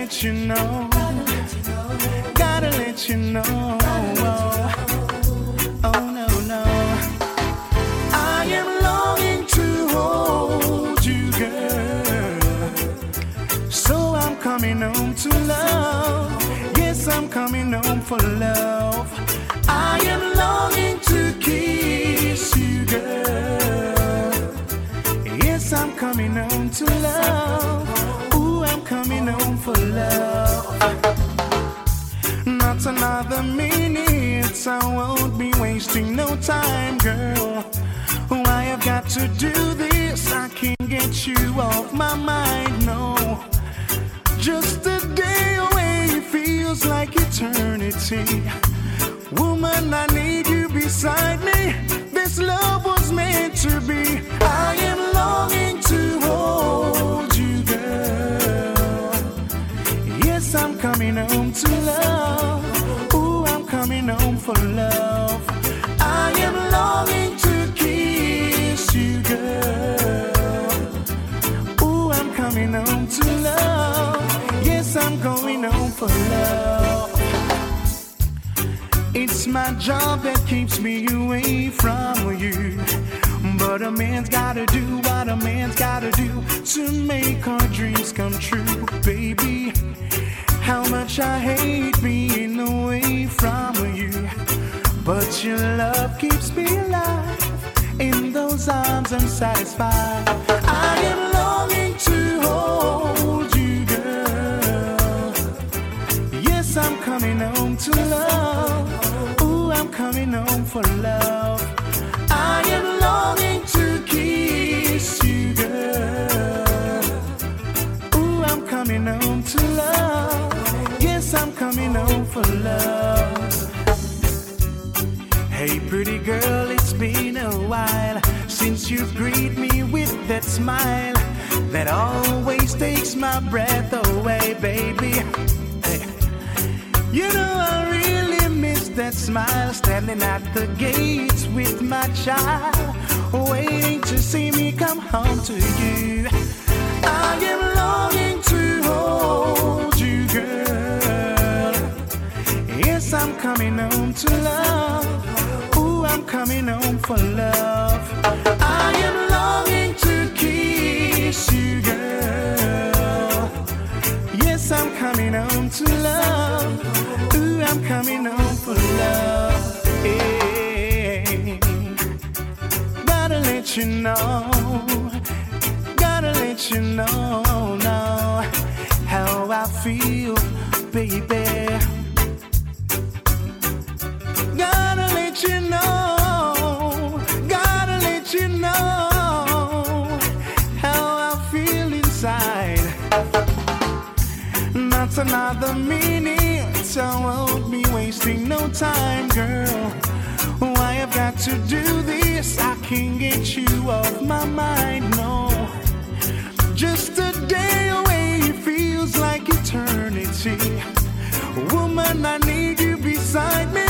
let you know. Gotta let you know. Oh no, no. I am longing to hold you, girl. So I'm coming home to love. Yes, I'm coming home for love. I am longing to kiss you, girl. Yes, I'm coming home to love. Ooh, I'm coming home for love. Not another minute, I won't be wasting no time, girl. I have got to do this, I can't get you off my mind, no. Just a day away feels like eternity. Woman, I need you beside me. This love was meant to be. I am longing to hold you, girl. Yes, I'm coming home to love. Ooh, I'm coming home for love. I am longing to kiss you, girl. Ooh, I'm coming home to love. Yes, I'm going home for love. It's my job that keeps me away from you. But a man's gotta do what a man's gotta do to make our dreams come true, baby. How much I hate being away from you, but your love keeps me alive. In those arms I'm satisfied. I am longing to hold you, girl. Yes, I'm coming home to love. Ooh, I'm coming home for love. I am longing to kiss you, girl. Ooh, I'm coming home to love. Yes, I'm coming home for love. Hey, pretty girl, it's been a while since you greet me with that smile that always takes my breath away, baby. Hey. You know I really miss that smile, standing at the gates with my child, waiting to see me come home to you. I am longing to hold you, girl. Yes, I'm coming home to love. Ooh, I'm coming home for love. I am longing to kiss you, girl. Yes, I'm coming home to love. Ooh, I'm coming home for love. Hey. Gotta let you know. Gotta let you know now how I feel, baby. Gotta let you know. Gotta let you know how I feel inside. Not another minute, I won't be wasting no time, girl. I have got to do this, I can't get you off my mind, no. Just a day away feels like eternity. Woman, I need you beside me.